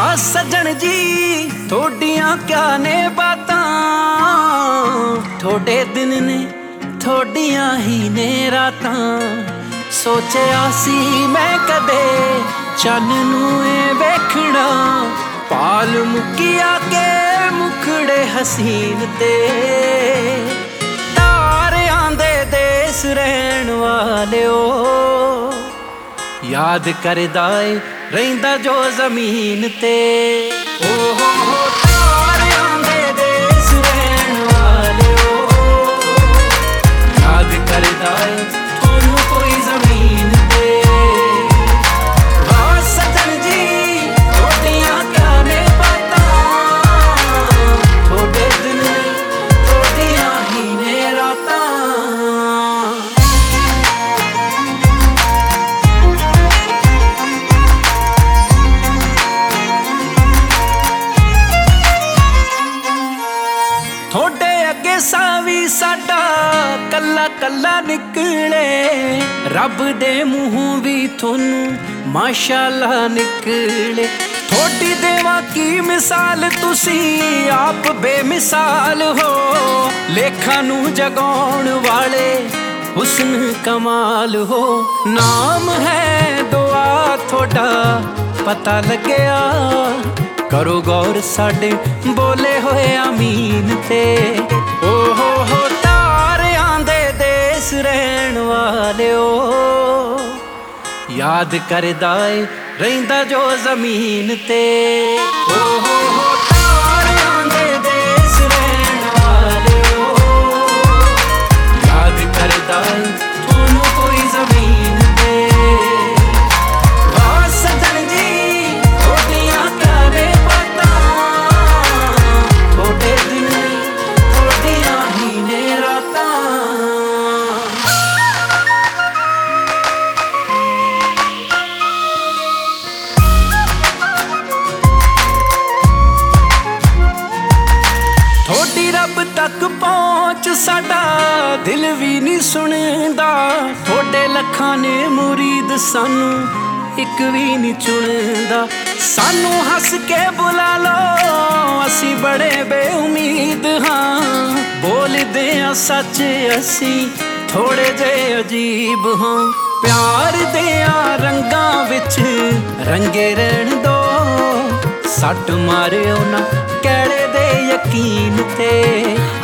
सजन जी थोड़ियां क्या ने बातां, थोड़े दिन ने थोड़ियां ही ने रातां। सोचिया सी मैं कदे चन नूं वेखना, पाल मुकिया के मुखड़े हसीन ते। तारियां दे देस रहन वालिओ, याद करदा ए रहिंदा जो जमीन ते। ओ हो तारियां दे देस रहन वालिओ, याद करदा ए तुहानू कोई जमीन ते। वाह सजन जी थोड़ियां क्या ने बातां, थोड़े दिन थोड़ियां ही ने रातां। थोड़े अगे सावी साडा कल्ला कल्ला निकले, रब दे मूहों भी थोनू माशाअल्लाह निकले। थोड़ी देवा की मिसाल तुसी आप बेमिसाल हो, लेखा नू जगाउण वाले हुस्न कमाल हो। नाम है दुआ थोड़ा पता लग्या, करो गौर साडे बोले होए आमीन ते। ओ हो तारियां दे देस रहन वालिओ, याद करदा ए रहिंदा जो जमीन ते। ओ हो तारियां दे देस रहन वालिओ, याद करदा ए तुहानू कोई जमीन ते। वाह सजन जी थोड़ियां क्या ने बातां, थोड़े दिन थोड़ियां ही ने रातां। थोड़ी रब तक पहुंच साडा दिल भी नहीं सुनदा, थोड़े लखां ने मुरीद सानू एक भी नहीं चुनदा। सानू हस के बुला लो असी बड़े बेउमीद हाँ, बोलदे आ सच असी थोड़े जे अजीब हाँ। प्यार देआ रंगां विच रंगे रहन दो, सट मारिओ ना कैड़े दे यकीन ते।